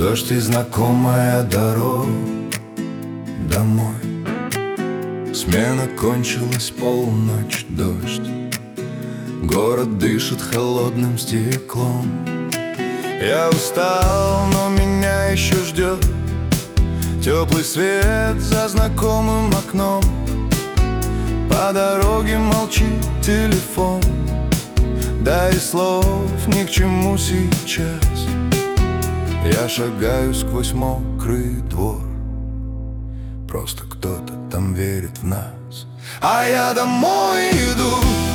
Дождь и знакомая дорога домой. Смена кончилась, полночь, дождь. Город дышит холодным стеклом. Я устал, но меня еще ждет теплый свет за знакомым окном. По дороге молчит телефон, да и слов ни к чему сейчас. Я шагаю сквозь мокрый двор, просто кто-то там верит в нас. А я домой иду,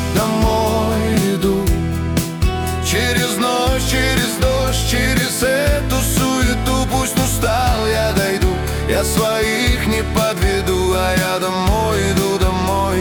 через ночь, через дождь, через эту суету. Пусть устал, я дойду, я своих не подведу. А я домой иду, домой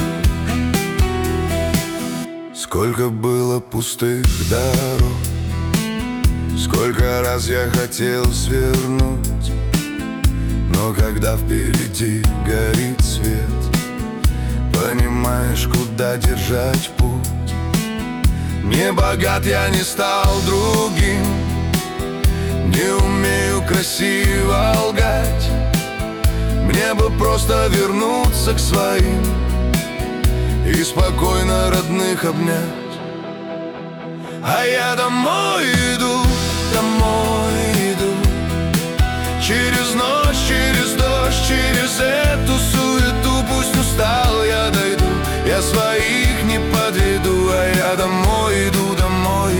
иду. Сколько было пустых дорог, сколько раз я хотел свернуть, но когда впереди горит свет, понимаешь, куда держать путь. Не богат я, не стал другим, не умею красиво лгать. Мне бы просто вернуться к своим и спокойно родных обнять. А я домой иду, через ночь, через дождь, через эту суету. Пусть устал, я дойду, я своих не подведу. А я домой иду, домой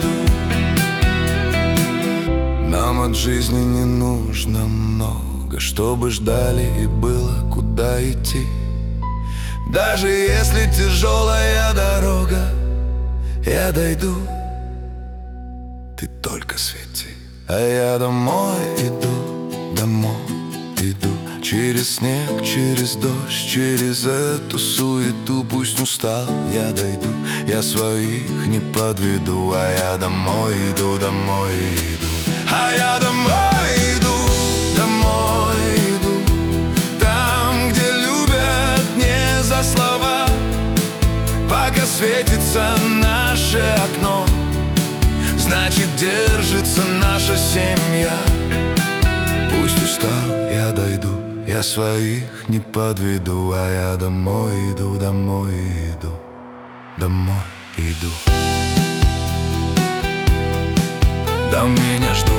иду. Нам от жизни не нужно много, чтобы ждали и было куда идти. Даже если тяжелая дорога, я дойду, ты только свети. А я домой иду, домой иду. Через снег, через дождь, через эту суету. Пусть устал, я дойду, я своих не подведу. А я домой иду, домой иду. А я домой иду, домой иду. Там, где любят не за слова, пока светится наше окно, значит, держится наша семья. Пусть устал, я дойду, я своих не подведу. А я домой иду, домой иду, домой иду. Там меня ждут